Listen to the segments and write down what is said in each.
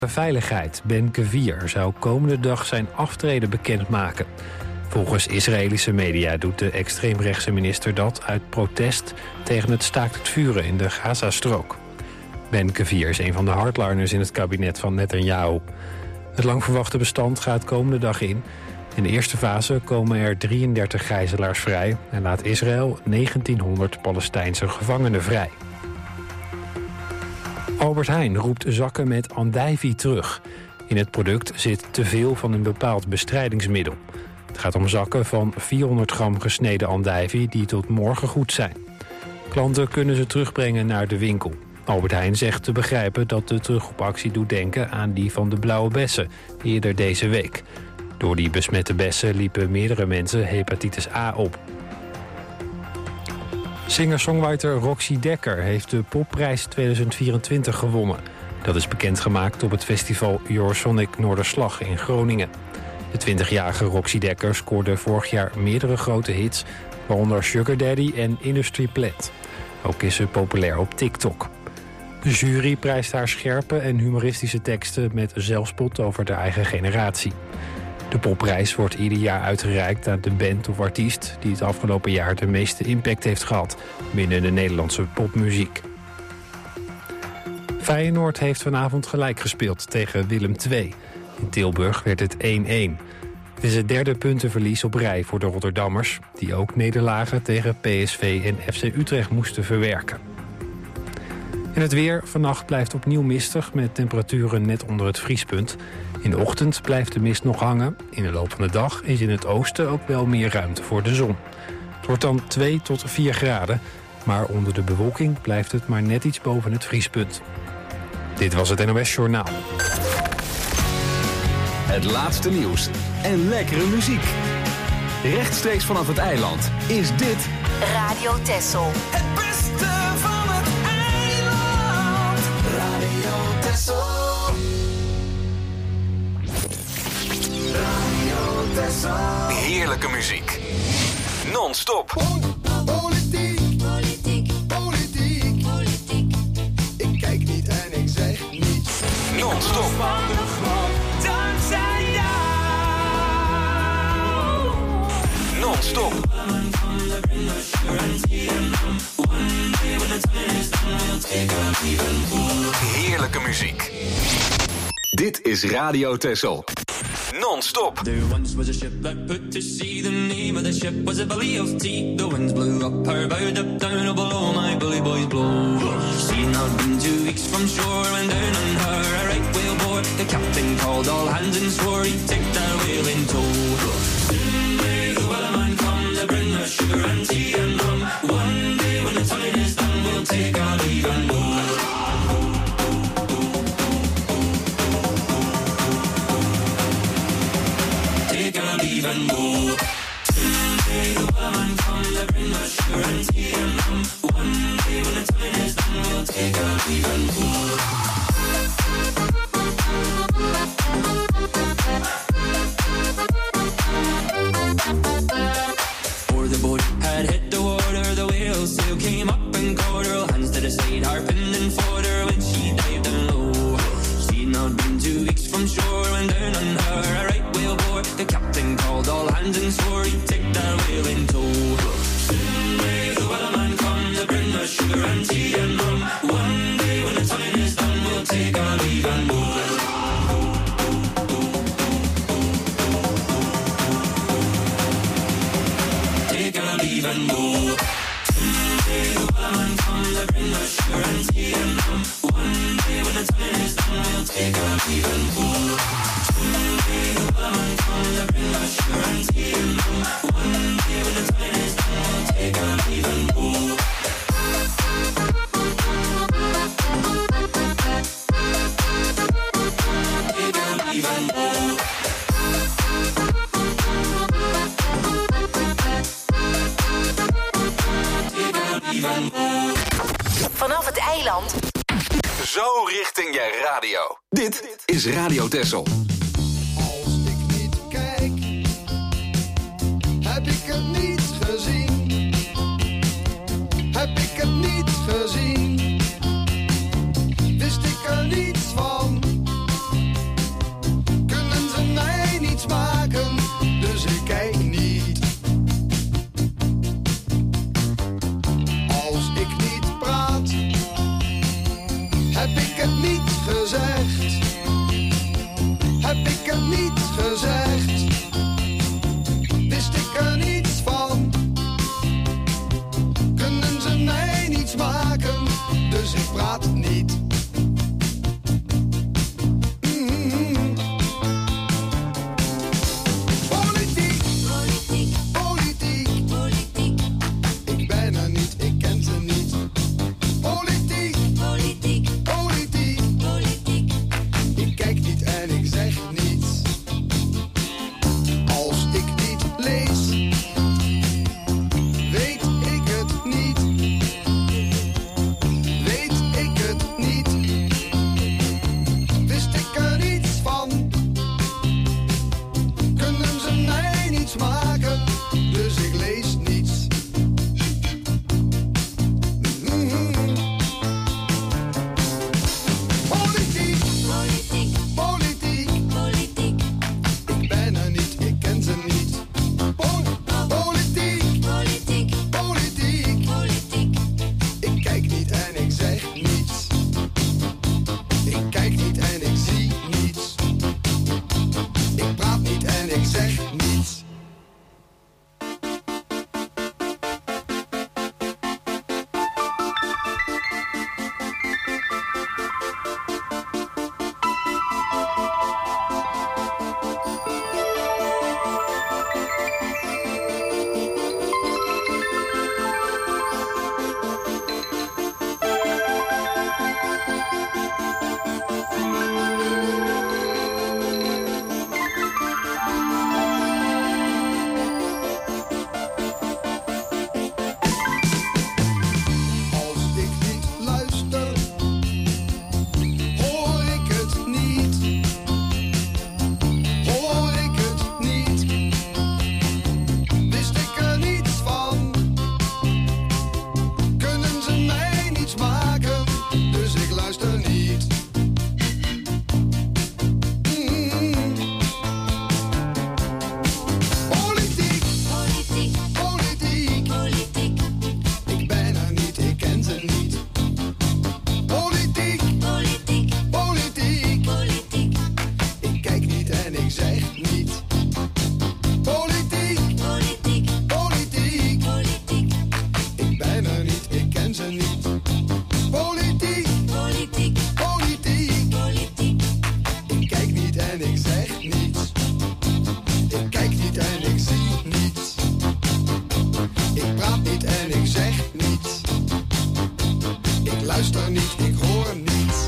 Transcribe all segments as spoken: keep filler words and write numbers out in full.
Veiligheid, Ben Gvir, zou komende dag zijn aftreden bekendmaken. Volgens Israëlische media doet de extreemrechtse minister dat uit protest tegen het staakt het vuren in de Gazastrook. Ben Gvir is een van de hardliners in het kabinet van Netanyahu. Het lang verwachte bestand gaat komende dag in. In de eerste fase komen er drieëndertig gijzelaars vrij en laat Israël negentienhonderd Palestijnse gevangenen vrij. Albert Heijn roept zakken met andijvie terug. In het product zit te veel van een bepaald bestrijdingsmiddel. Het gaat om zakken van vierhonderd gram gesneden andijvie die tot morgen goed zijn. Klanten kunnen ze terugbrengen naar de winkel. Albert Heijn zegt te begrijpen dat de terugroepactie doet denken aan die van de blauwe bessen eerder deze week. Door die besmette bessen liepen meerdere mensen hepatitis A op. Singer-songwriter Roxy Dekker heeft de Popprijs tweeduizend vierentwintig gewonnen. Dat is bekendgemaakt op het festival Eurosonic Noorderslag in Groningen. De twintigjarige Roxy Dekker scoorde vorig jaar meerdere grote hits, waaronder Sugar Daddy en Industry Plant. Ook is ze populair op TikTok. De jury prijst haar scherpe en humoristische teksten met zelfspot over de eigen generatie. De Popprijs wordt ieder jaar uitgereikt aan de band of artiest die het afgelopen jaar de meeste impact heeft gehad binnen de Nederlandse popmuziek. Feyenoord heeft vanavond gelijk gespeeld tegen Willem twee. In Tilburg werd het één-één. Het is het derde puntenverlies op rij voor de Rotterdammers, die ook nederlagen tegen P S V en F C Utrecht moesten verwerken. En het weer. Vannacht blijft opnieuw mistig met temperaturen net onder het vriespunt. In de ochtend blijft de mist nog hangen. In de loop van de dag is in het oosten ook wel meer ruimte voor de zon. Het wordt dan twee tot vier graden, maar onder de bewolking blijft het maar net iets boven het vriespunt. Dit was het N O S Journaal. Het laatste nieuws en lekkere muziek. Rechtstreeks vanaf het eiland is dit Radio Texel. Het beste van het eiland. Radio Texel. Radio Texel. heerlijke muziek. Non-stop. Politiek, politiek, politiek, politiek. Ik kijk niet en ik zeg niets. Non-stop. Van de grond, dankzij jou. Non-stop. Heerlijke muziek. Dit is Radio Texel. Non-stop. There once was a ship that put to sea. The name of the ship was a Billy of Tea. The winds blew up her bow, up down, oh below my bully boys blow. She'd not been two weeks from shore when down on her a right whale bore. The captain called all hands and swore he'd take that whale in tow. Soon may the wellerman come to bring us sugar and tea and rum. One day when the time is done, we'll take our leave and go. Leave and go. Someday the wellerman come to bring us sugar and tea and rum. One day when the time is done, we'll take our leave and go. Before the boat had hit the water, the whale sail came up and caught her. Hands to the side, harping and fought her when she dived down low. She'd not been two weeks from shore when down on her a right whale bore. The captain called all hands and swore he'd take that whale in tow. Soon may the wellerman come to bring us sugar and tea and rum. One day when the time is done, we'll take our leave and go. Take our leave and go. Someday the wellerman come to bring us sugar and tea and rum. One day when the time is done, we'll take our leave and go. Someday the wellerman come to bring us sugar and tea and rum. One day when the time is done, we'll take our leave and go. Take our leave and go. Vanaf het eiland. Zo richting je radio. Dit is Radio Texel. Als ik niet kijk, heb ik het niet gezien. Heb ik het niet gezien. Wist ik er niets van. en ik zeg niets. Ik kijk niet en ik zie niets. Ik praat niet en ik zeg niets. Ik luister niet, ik hoor niets.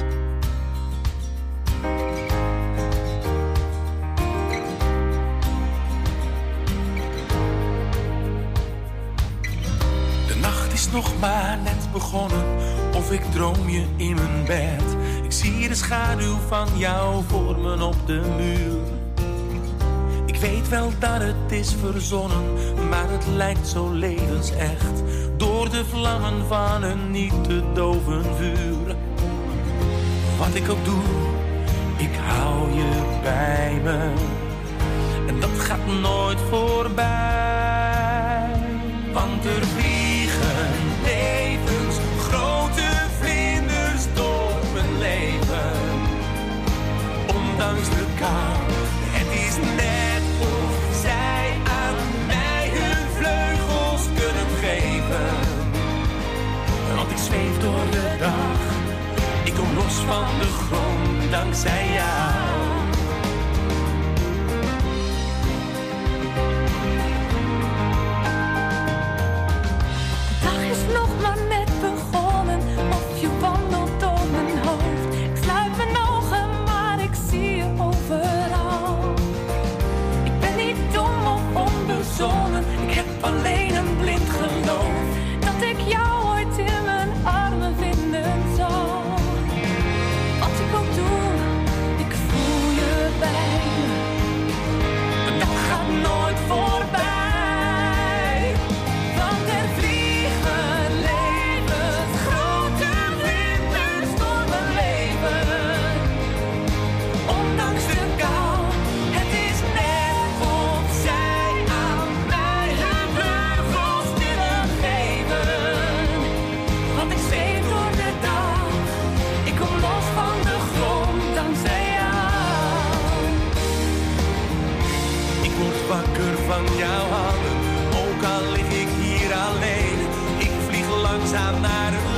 De nacht is nog maar net begonnen, of ik droom je in mijn bed. Ik zie de schaduw van jou vormen op de muur. Ik weet wel dat het is verzonnen, maar het lijkt zo levensecht. Door de vlammen van een niet te doven vuur. Wat ik ook doe, ik hou je bij me. En dat gaat nooit voorbij. Want er vliegen levens, grote vlinders door mijn leven. Ondanks de kou, het is net of zij aan mij hun vleugels kunnen geven. Want ik zweef door de dag, ik kom los van de grond dankzij jou. Nog maar net begonnen, of je wandelt door mijn hoofd. Ik sluit mijn ogen, maar ik zie je overal. Ik ben niet dom of onbezonnen, ik heb alleen een blind geloof dat ik jou ooit in mijn armen vinden zal. Wat ik ook doe, ik voel je bij me. En dat gaat nooit voorbij. Wakker van jouw handen, ook al lig ik hier alleen. Ik vlieg langzaam naar het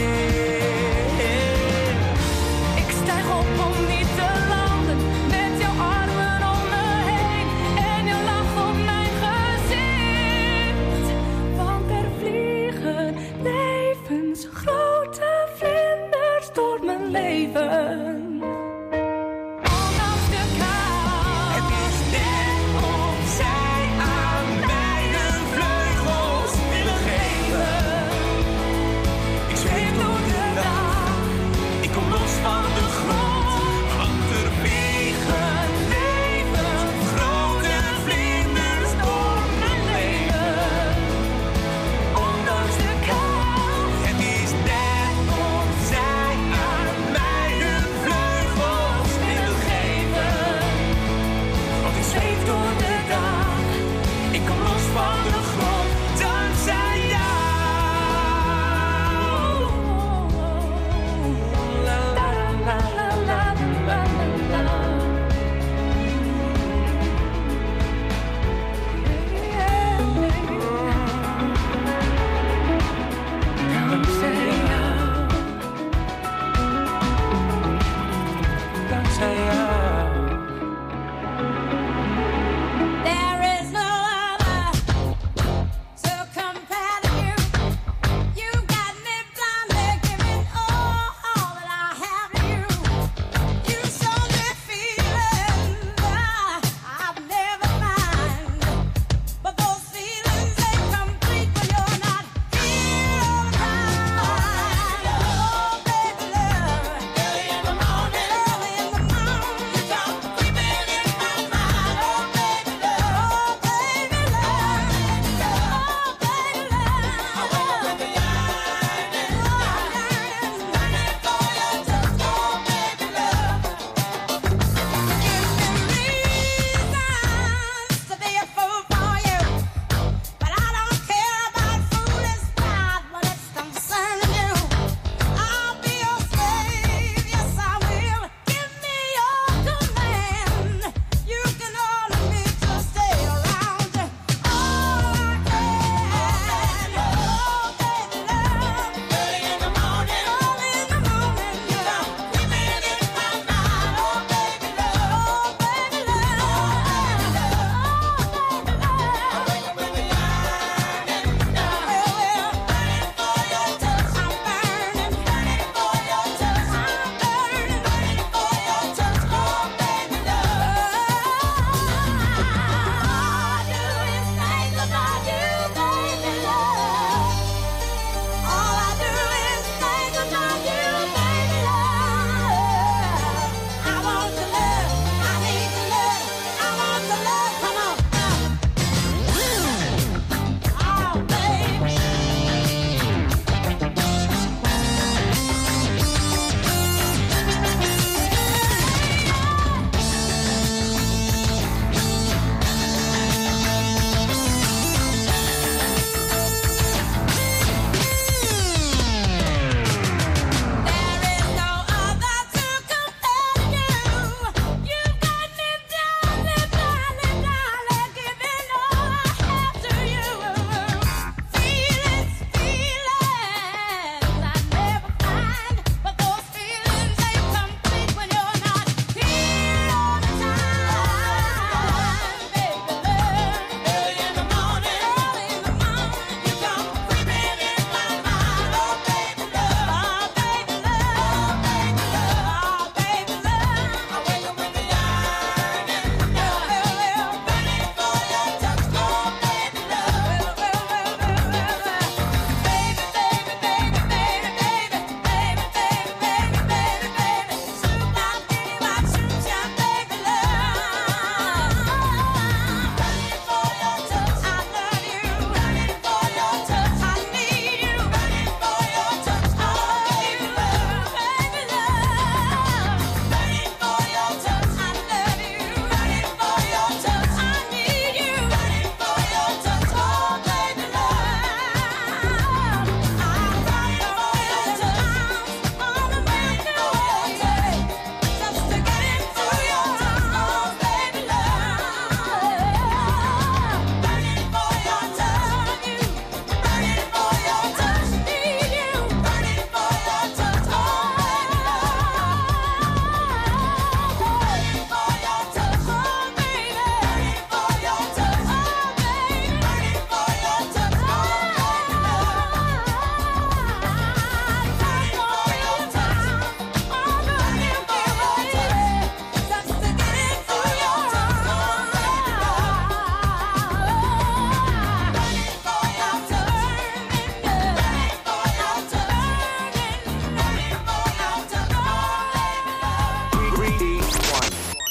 licht. Ik stijg op om niet te landen, met jouw armen om me heen. En je lach op mijn gezicht. Want er vliegen levensgrote vlinders door mijn leven.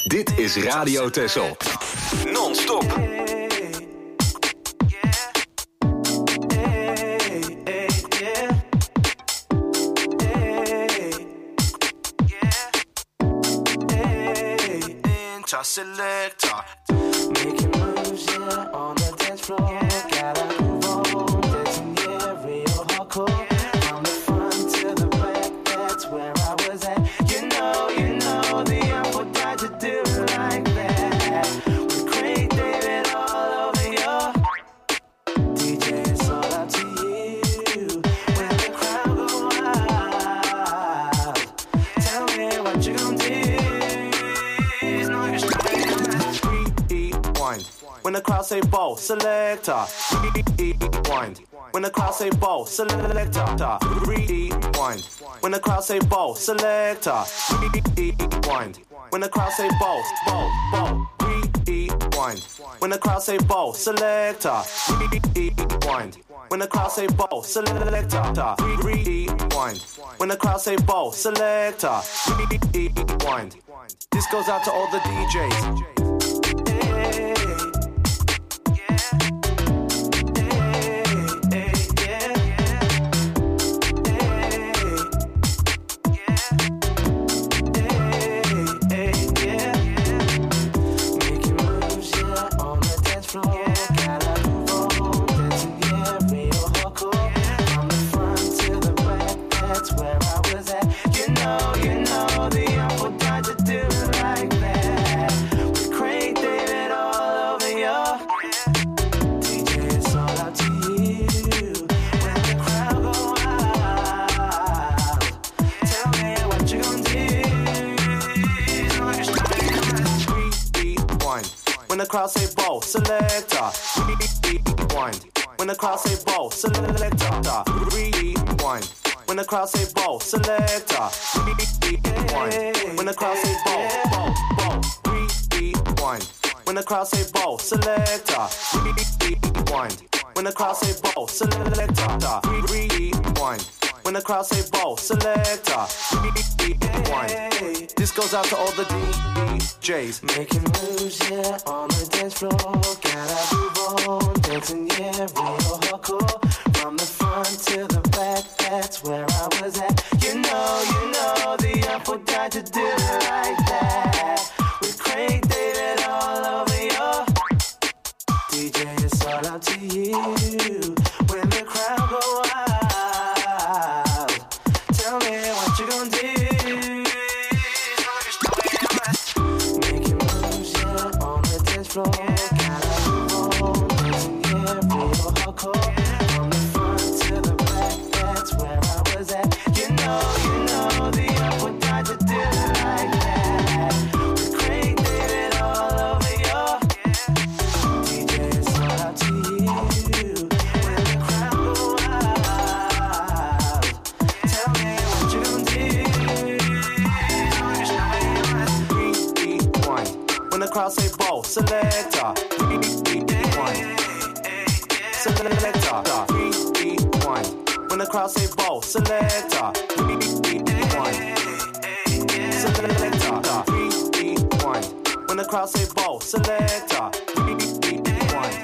Dit is Radio Texel. Non-stop. Selector, making moves, yeah, on the dance floor. Gotta move on, dancing, yeah, real hardcore. From the front to the back, that's where I was at. You know, you know, the apple died to do it like that. With Craig David all over your D J, it's all up to you. When the crowd go wild, tell me what you gon' do. When the crowd say ball, selector, rewind. When the crowd say ball, selector, rewind. When the crowd say ball, selector, rewind. When the crowd say ball, ball, ball, rewind. When the crowd say ball, selector, rewind. When the crowd say ball, selector, rewind. When the crowd say ball, selector, rewind. This goes out to all the D Js. When the crowd say ball, selector, rewind. When the crowd say ball, selector, rewind. When the crowd say ball, selector, rewind. When the crowd say ball, ball, ball, rewind. When the crowd say ball, selector, rewind. When the crowd say ball, selector, rewind. When the crowd say ball, selector, rewind. This goes out to all the D Js. Making moves, yeah, on the dance floor. Gotta move on, dancing, yeah, real hardcore. From the front to the back, that's where I was at. You know, you know, the apple died to do it like that. With Craig David all over your D J, it's all up to you. When the crowd go wild, tell me what you gon' do. Making moves, yeah, on the dance floor. Gotta move on, dancing, yeah, real hardcore. From the front to the back, that's where I was at. You know, you know, the apple died to do it like that. With Craig David all over your D J, it's all up to you. When the crowd go wild, tell me what you gon' do. Rewind. When the crowd say ball, selector, rewind. Selector, rewind. When the crowd say ball, selector, rewind. Selector, rewind. When the crowd say ball, selector, rewind.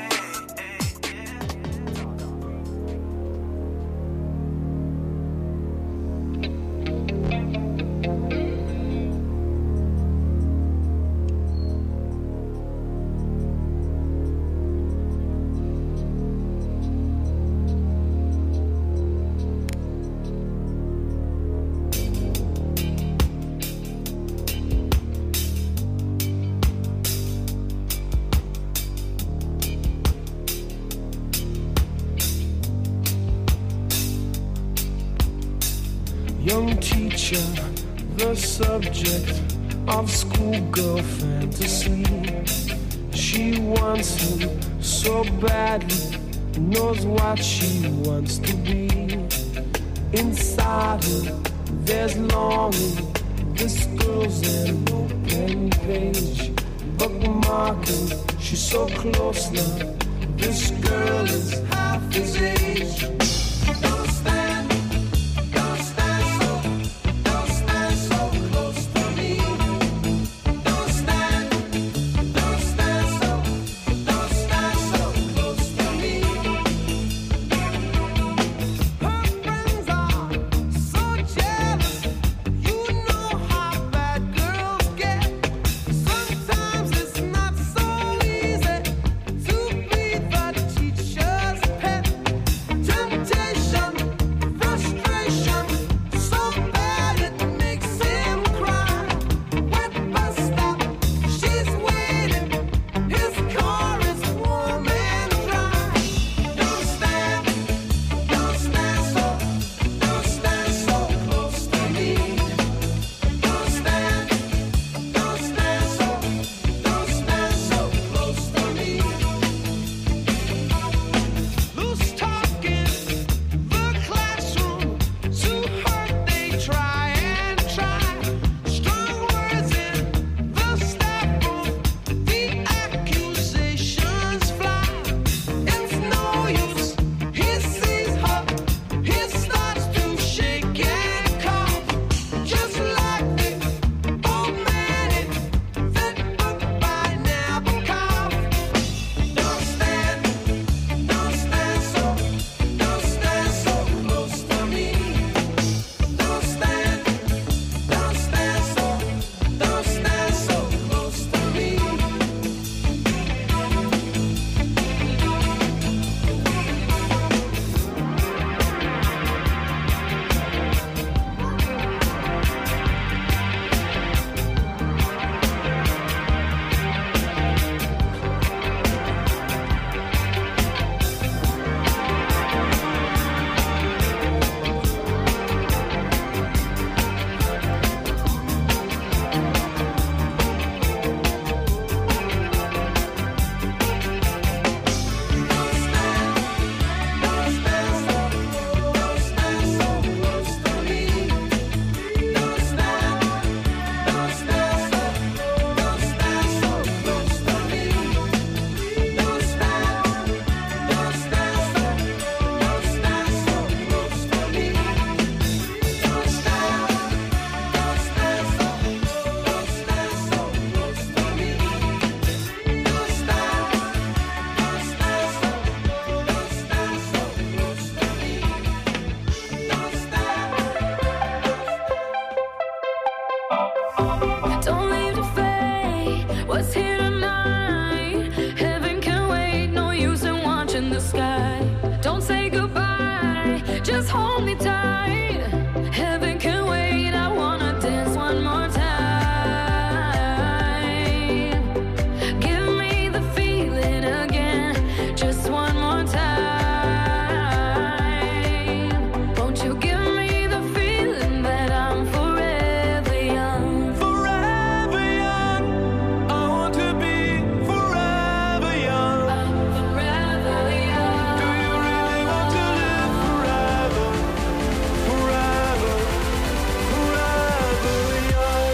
Young teacher, the subject of schoolgirl fantasy. She wants him so badly, knows what she wants to be. Inside her, there's longing. This girl's an open page, bookmarking. She's so close now. This girl is half his age. Don't stand. Don't stand what's here tonight. Heaven can wait, no use in watching the sky. Don't say goodbye, just hold me tight. Heaven can wait, I wanna dance one more time. Give me the feeling again, just one more time. Won't you give me the feeling that I'm forever young? Forever young, I want to be forever young. I'm forever young. Do you really want to live forever? Forever, forever young.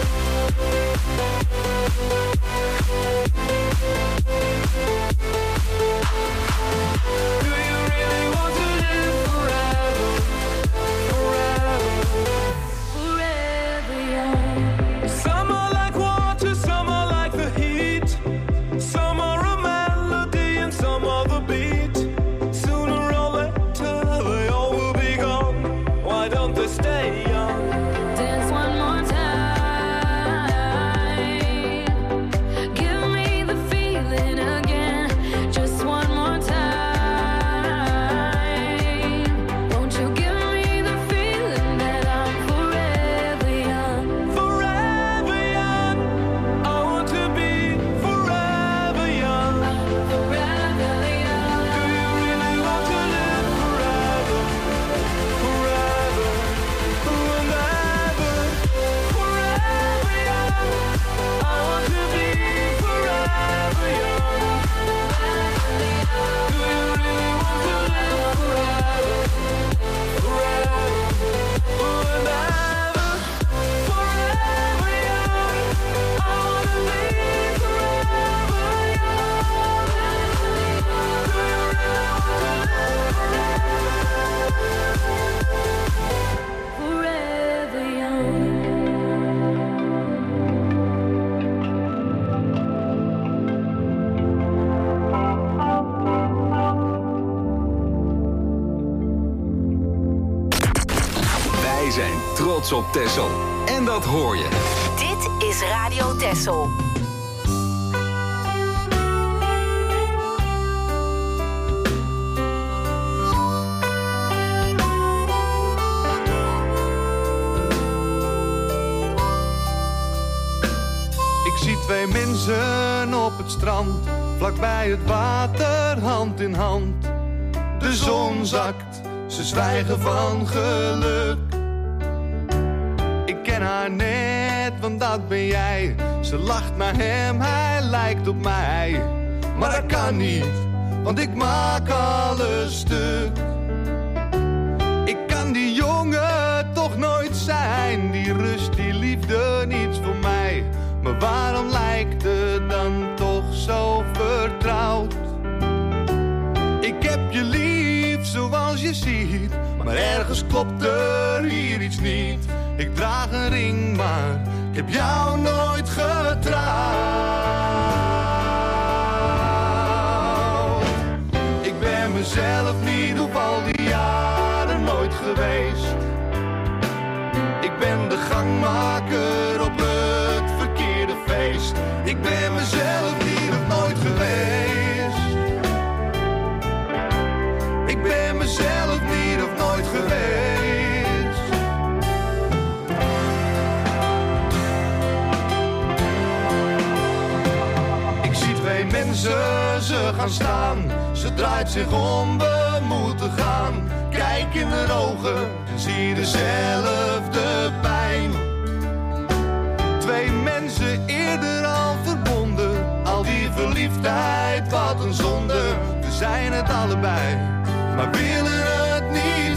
Do you really want to live forever? Forever. Forever young. Some are like water, some are like the heat. Some are a melody and some are the beat. Sooner or later they all will be gone. Why don't they stay young? Dance one more time. Give me the feeling again, just one more time. Won't you give me the feeling that I'm forever young? Forever young, I want to be forever young. Forever young. Do you really want to live forever? Forever, forever, forever young. I want to be forever young. Do you really want to live forever? Forever, forever, forever young. I want to be forever young. Do you really want to live Forever young. Wij zijn trots op Texel. En dat hoor je. Dit is Radio Texel. Ik zie twee mensen op het strand, vlakbij het water, hand in hand. De zon zakt, ze zwijgen van geluk. Ik ken haar net, want dat ben jij. Ze lacht naar hem, hij lijkt op mij. Maar dat kan niet, want ik maak alles stuk. Ik kan die jongen toch nooit zijn. Die rust, die liefde, niets voor mij. Maar waarom lijkt het dan toch zo vertrouwd? Ik heb je lief zoals je ziet, maar ergens klopt er hier iets niet. Ik draag een ring, maar ik heb jou nooit getrouwd. Ik ben mezelf niet op al die jaren nooit geweest. Ik ben de gangmaker op het verkeerde feest. Ik ben mezelf niet of nooit geweest. Ik ben mezelf niet of nooit geweest. Ik zie twee mensen, ze gaan staan. Ze draait zich om, we moeten gaan. Kijk in haar ogen en zie dezelfde pijn. Twee mensen eerder al verbonden. Al die verliefdheid, wat een zonde. We zijn het allebei, maar willen het niet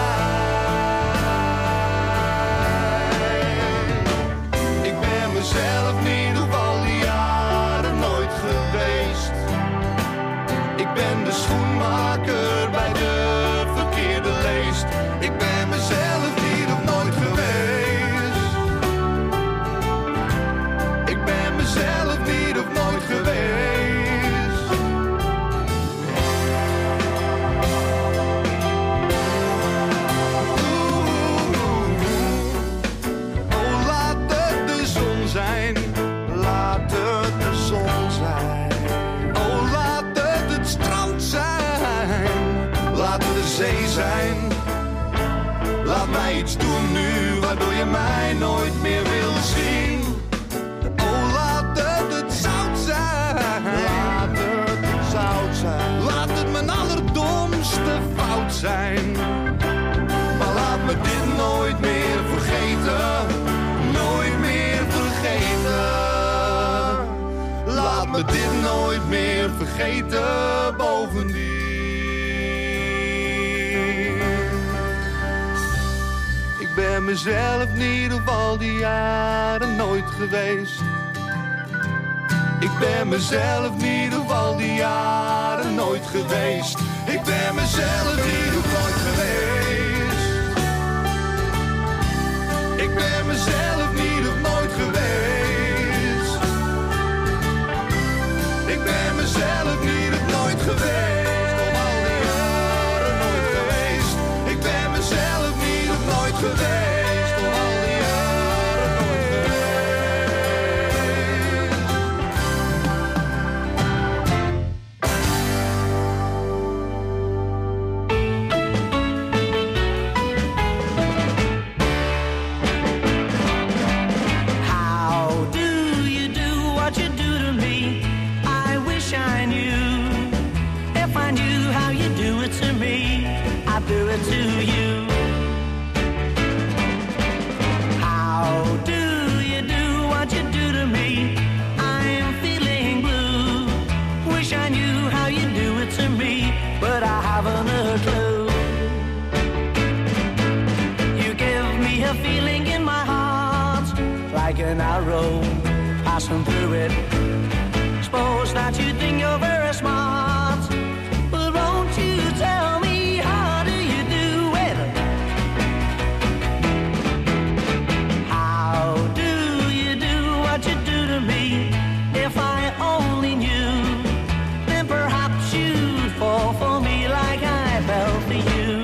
zijn. Ik ben mezelf niet op al die jaren nooit geweest. Ik ben de schoenmaker bij de verkeerde leest. Ik ben mezelf niet of nooit geweest. Ik ben mezelf niet of nooit geweest. je mij nooit meer wil zien. Oh, laat het het zout zijn. Laat het het zout zijn. Laat het mijn allerdomste fout zijn. Maar laat me dit nooit meer vergeten. Nooit meer vergeten. Laat me dit nooit meer vergeten. Bovendien. Ik ben mezelf in ieder geval die jaren nooit geweest. Ik ben mezelf in ieder geval die jaren nooit geweest. Ik ben mezelf in ieder geval nooit geweest. Ik ben mezelf in ieder geval nooit geweest. Ik ben mezelf in ieder geval nooit geweest. Om al die jaren nooit geweest. Ik ben mezelf in ieder geval nooit geweest. Om al die jaren nooit geweest. How do you do what you do to me? I wish I knew. If I knew how you do it to me, I'd do it to you. How do you do what you do to me? I'm feeling blue. Wish I knew how you do it to me, but I haven't a clue. You give me a feeling in my heart, like an arrow passing through it. Suppose that you think you're very smart, but won't you tell me how do you do it? How do you do what you do to me? If I only knew, then perhaps you'd fall for me like I fell for you.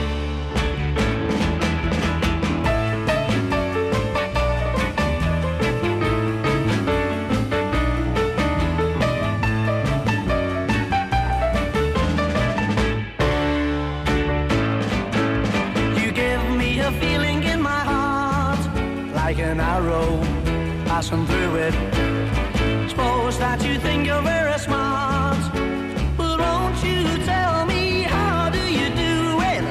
You give me a feeling in my heart, like an arrow passing through it. Suppose that you think you're very smart, but won't you tell me how do you do it?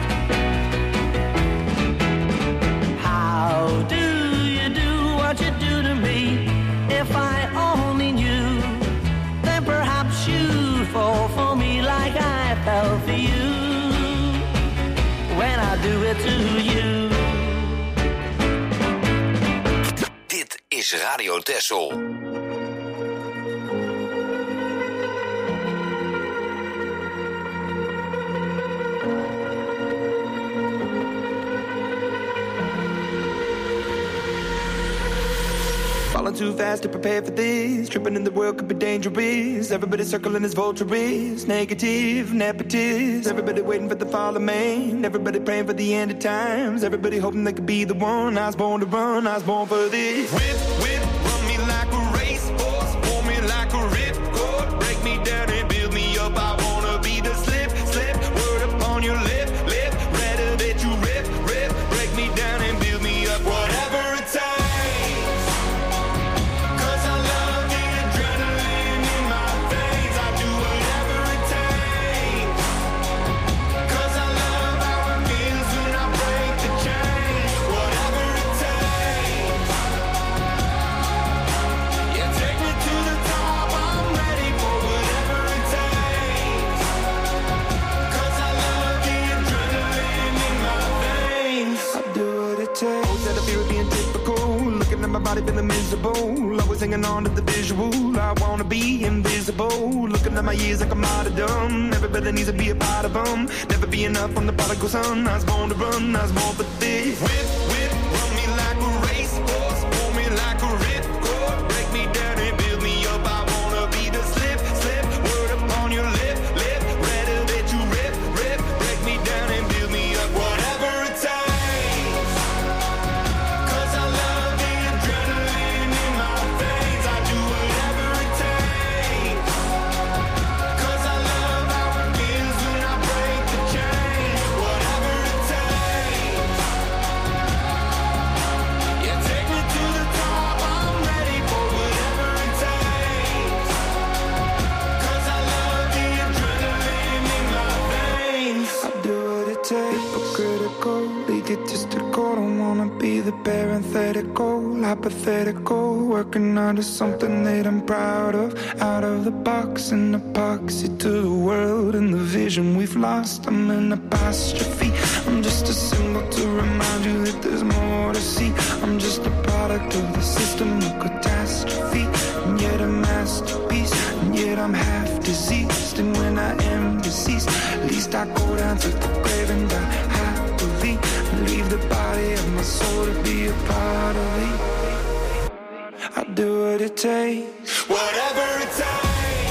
How do you do what you do to me? If I only knew, then perhaps you'd fall for me like I fell for you when I do it to you. Dit is Radio Texel. Falling too fast to prepare for this. Tripping in the world could be dangerous. Everybody circling as vultures. Negative, nepotist. Everybody waiting for the fall of man. Everybody praying for the end of times. Everybody hoping they could be the one. I was born to run, I was born for this. Whip, whip, run me like a racehorse. Pull me like a ripcord. Break me down and build me up. I wanna be the slip, slip. Word upon your lip, lip. Rather that you rip, rip. Break me down and build me up. Whatever it takes. My body feeling miserable. Always hanging on to the visual. I wanna be invisible. Looking at my years like I'm out of dumb. Everybody needs to be a part of them. Never be enough from the prodigal son. I was born to run, I was born for this. Whip, whip, run me like a racehorse. Pull me like a ripcord. Break me down and build me up. I wanna be the slip, slip. Word upon your lip, lip. Rather that you rip, rip. Break me down and build me up. Whatever it takes. hypothetical, working out of something that I'm proud of. Out of the box, an epoxy to the world and the vision we've lost. I'm an apostrophe. I'm just a symbol to remind you that there's more to see. I'm just a product of the system of catastrophe, and yet a masterpiece, and yet I'm half diseased. And when I am deceased, at least I go down to the grave and die happily, and leave the body of my soul to be a part of me. I do what it takes, whatever it takes.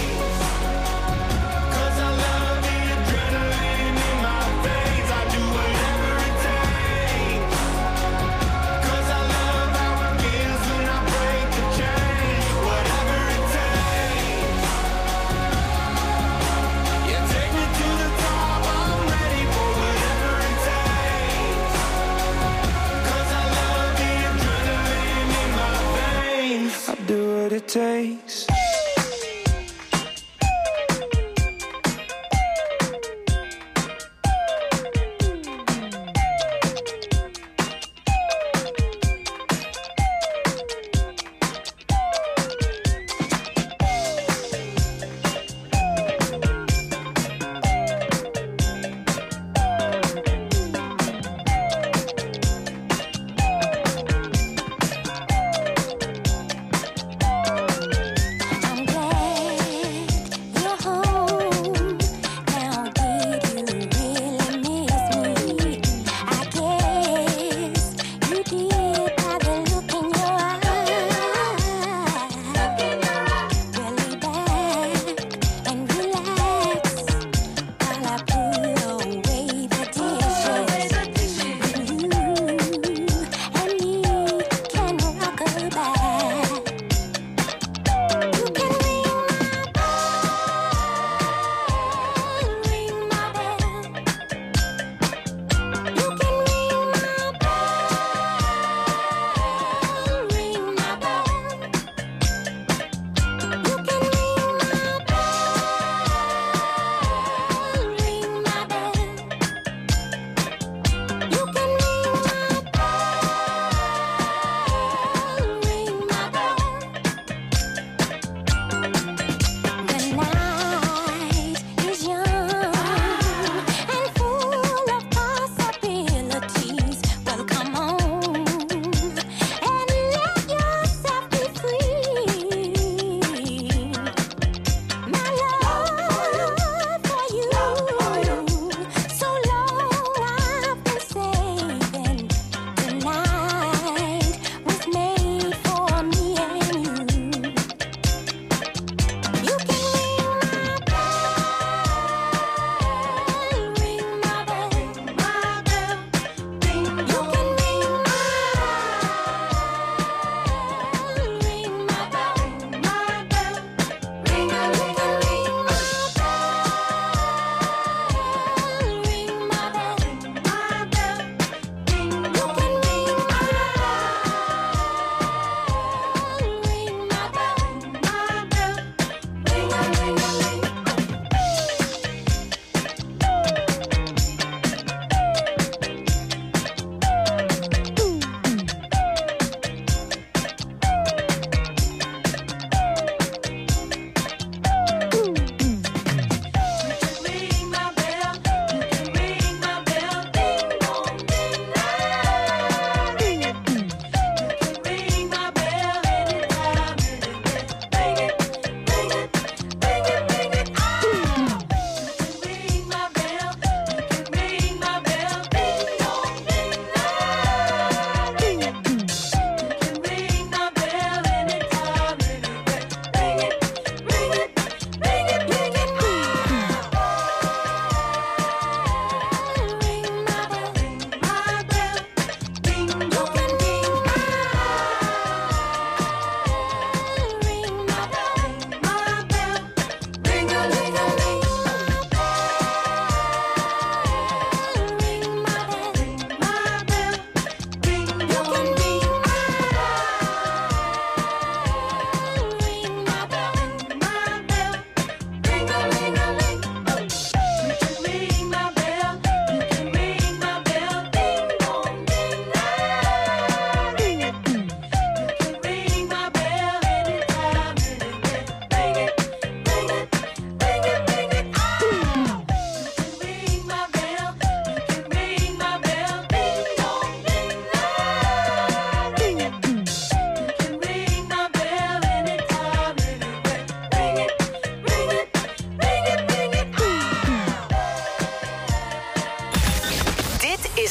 It takes.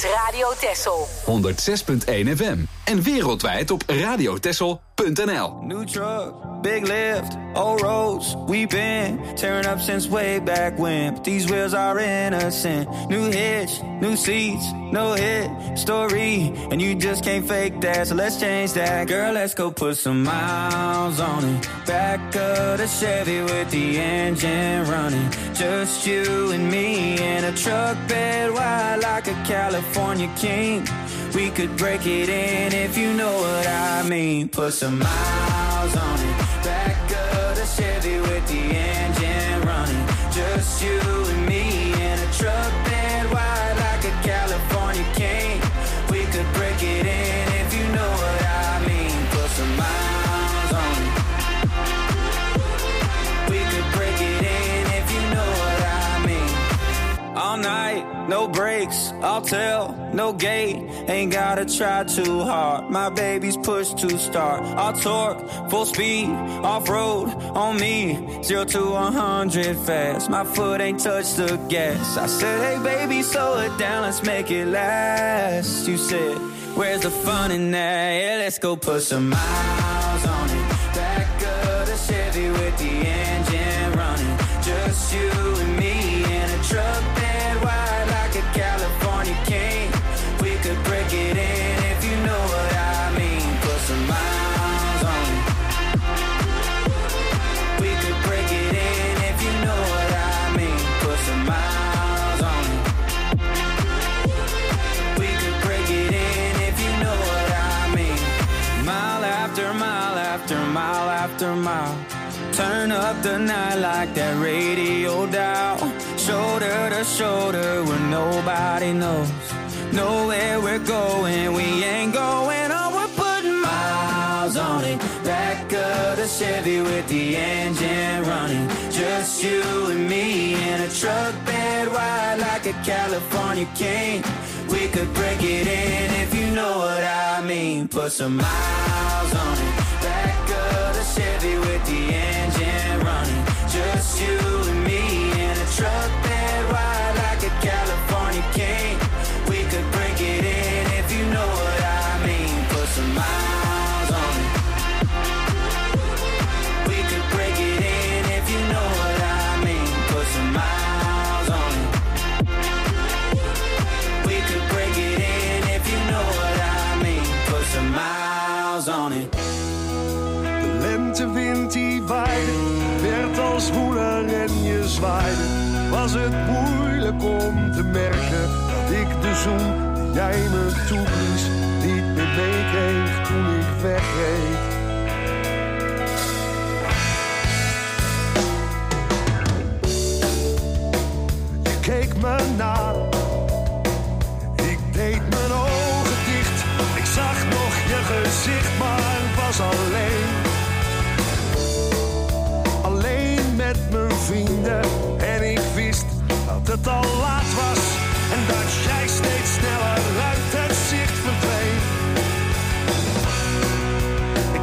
Radio Texel. honderdzes punt één F M. En wereldwijd op radiotexel punt n l. New truck, big lift, old roads. We've been tearing up since way back when. But these wheels are innocent. New hitch, new seats, no hit story. And you just can't fake that, so let's change that. Girl, let's go put some miles on it. Back of the Chevy with the engine running. Just you and me in a truck bed wide like a California king. We could break it in if you know what I mean. Put some miles on it. Back of the Chevy with the engine running. Just you and me in a truck bed wide like a California king. We could break it in if you know what I mean. Put some miles on it. We could break it in if you know what I mean. All night, no breaks, I'll tell, no gate. Ain't gotta try too hard. My baby's push to start. I'll torque, full speed, off-road on me. Zero to one hundred fast. My foot ain't touched the gas. I said, hey baby, slow it down, let's make it last. You said, where's the fun in that? Yeah, let's go put some miles on it. Back of the Chevy with the engine running. Just you and me in a truck bed wide like a California king. We could break it in if you know what I mean. Put some miles on it. We could break it in if you know what I mean. Put some miles on it. We could break it in if you know what I mean. Mile after mile after mile after mile. Turn up the night like that radio dial. Shoulder to shoulder where nobody knows. Know where we're going, we ain't going on. We're putting miles on it. Back of the Chevy with the engine running. Just you and me in a truck bed wide like a California king. We could break it in if you know what I mean. Put some miles on it. Back of the Chevy with the engine running. Just you and me in a truck bed wide like a California king. We could break it in if you know what I mean. Put some miles on it. We could break it in if you know what I mean. Put some miles on it. We could break it in if you know what I mean. Put some miles on it. De lentewind die waaide, werd als moeder en je zwaaide. Was het moeilijk om te merken dat ik de zoen die jij me toeblies niet meer meekreeg toen ik wegreed. Je keek me na, ik deed mijn ogen dicht. Ik zag nog je gezicht, maar was alleen. Alleen met mijn vrienden en ik wist dat het al laat was en dat jij steeds sneller uit het zicht verdween.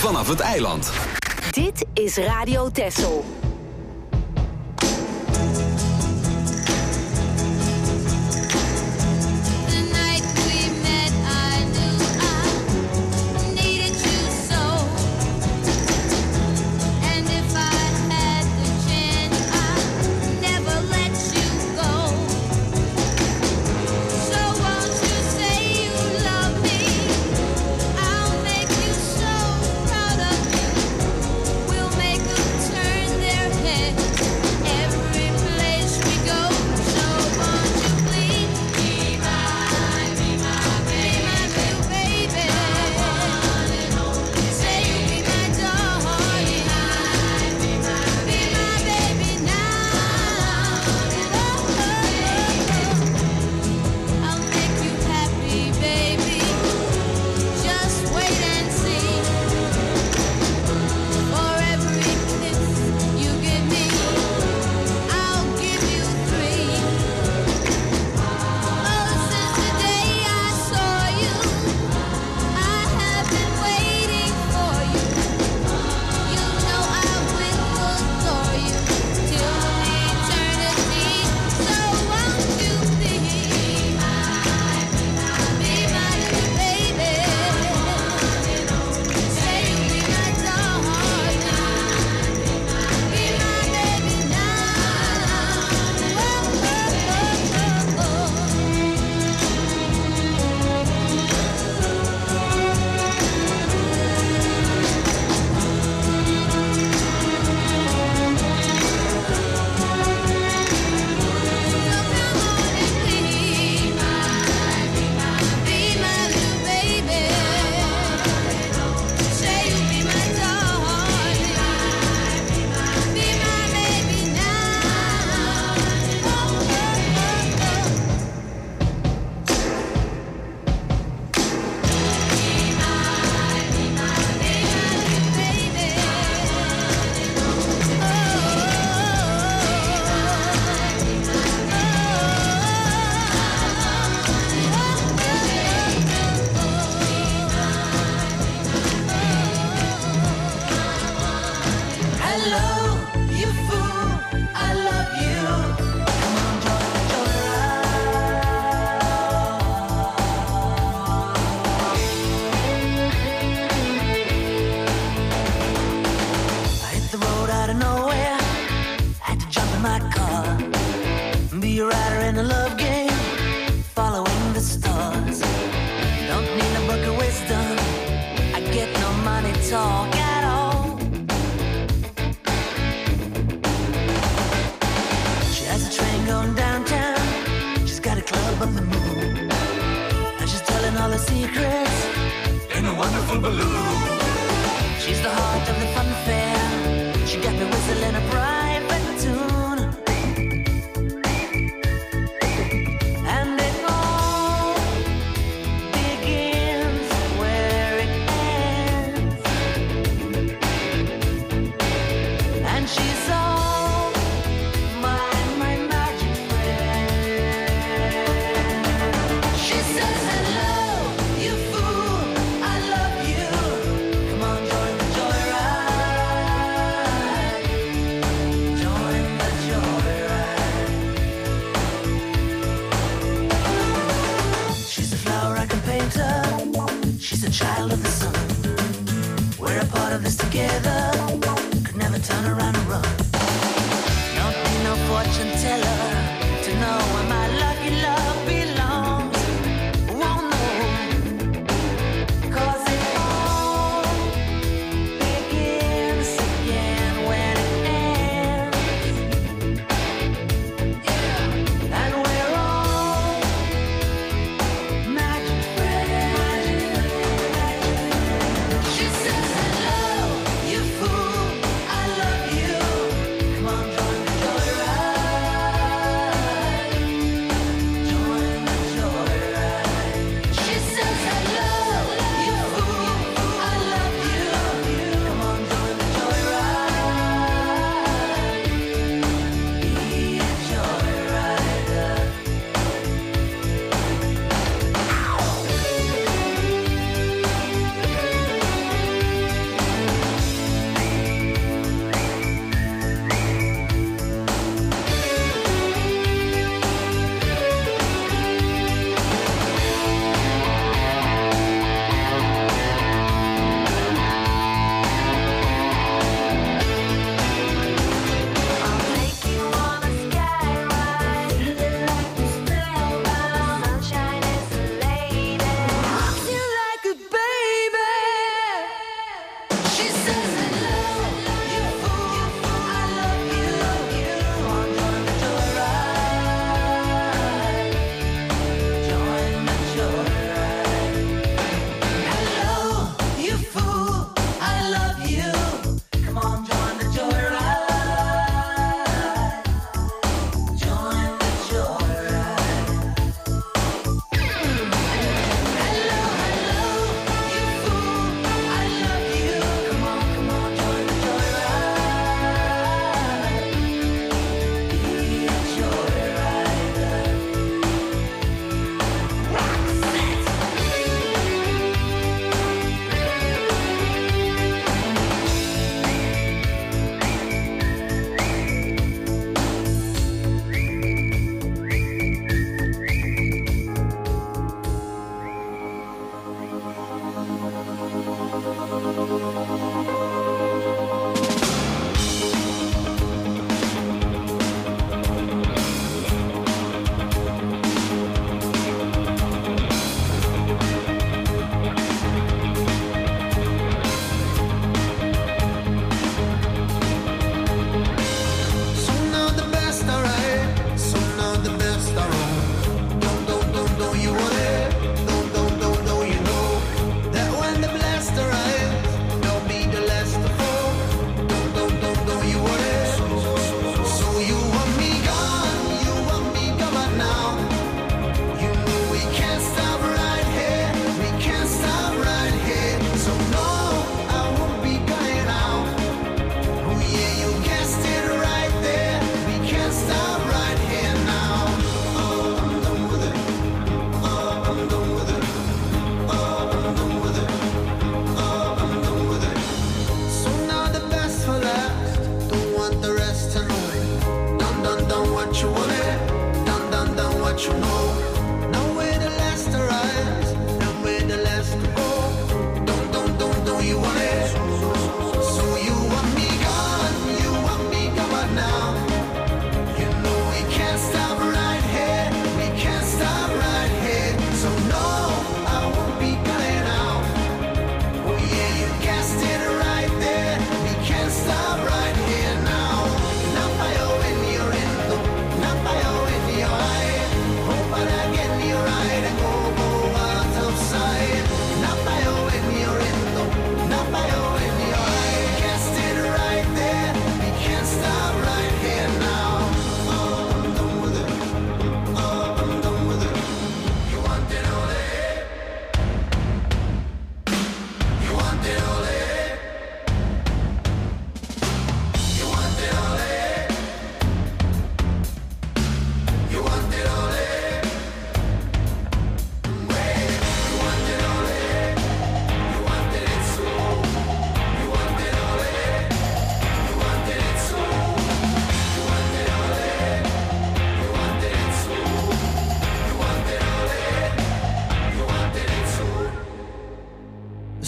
vanaf het eiland. Dit is Radio Texel.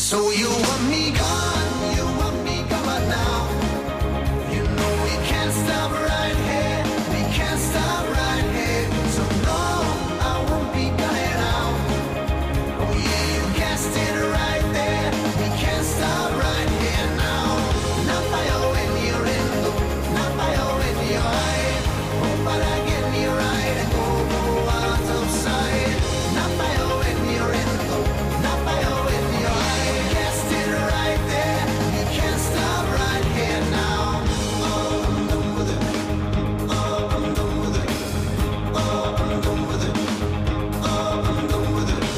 So you want me gone, you want me gone now. You know we can't stop right here, we can't stop right here. So no, I won't be going out. Oh yeah, you guessed it right there, we can't stop right here now. Not by your when you're in, not by your when you're high. Oh, but I get me right and go, go out of sight. Not by your when you're in, not by your when you're high. Guessed it right there, you can't stop right here now. Oh, I'm done with it. Oh, I'm done with it. Oh, I'm done with it. Oh, I'm done with it.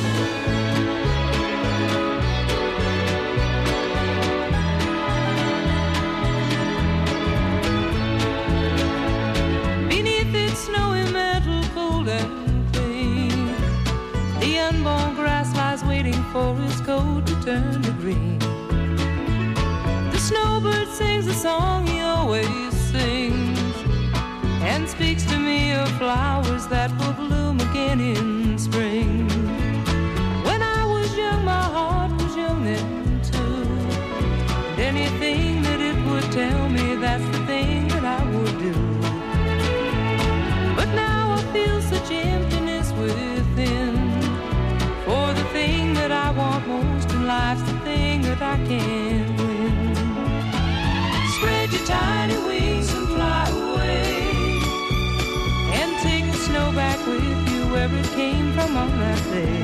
Beneath its snowy mantle, cold and clean, the unborn grass lies waiting for its coat to turn to green. The snowbird sings a song he always sings, and speaks to me of flowers that will bloom again in spring. When I was young, my heart was young then too, and anything that it would tell me, that's the thing that I would do. But now I feel such emptiness within, for the thing that I want most in life's the thing that I can't win. Spread your tiny wings and fly away, and take the snow back with you where it came from on that day.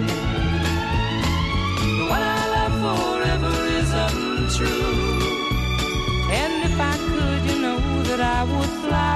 What I love forever is untrue, and if I could, you know that I would fly